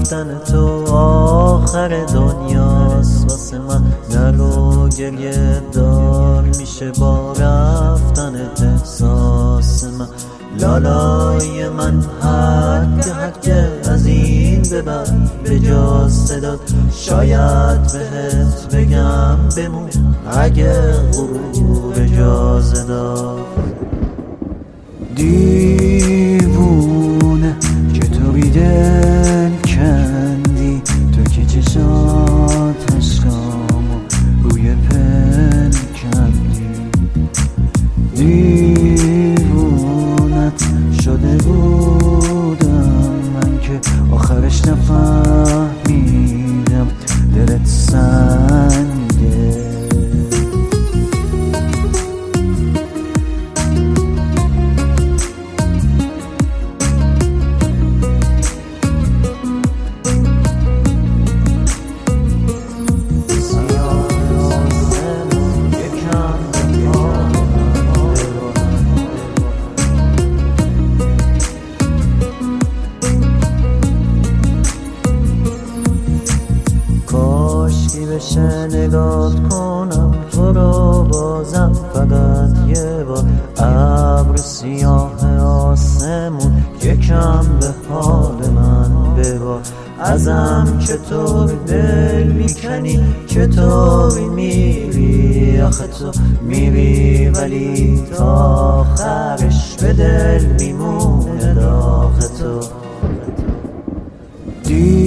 رفتن تو آخر دنیاست واسه من. نرو گریه دار میشه با رفتنت احساس من. لالای من حق از این به بعد به جا صدات شاید بهت بگم بمون اگه غرور اجازه داد. دیوونه چطوری دل کندی تو که چشات عشقامو روی پل کندی. دیوونت شده بودم من که آخرش نفهمیدم دلت سنگه. کاشکی بشه نگات کنم تو رو بازم فقط یه بار. ابر سیاه آسمون یکم به حال من ببار. ازم چطور دل میکنی چطوری میری آخه تو میری ولی تا آخرش به دل میمونه داغ تو.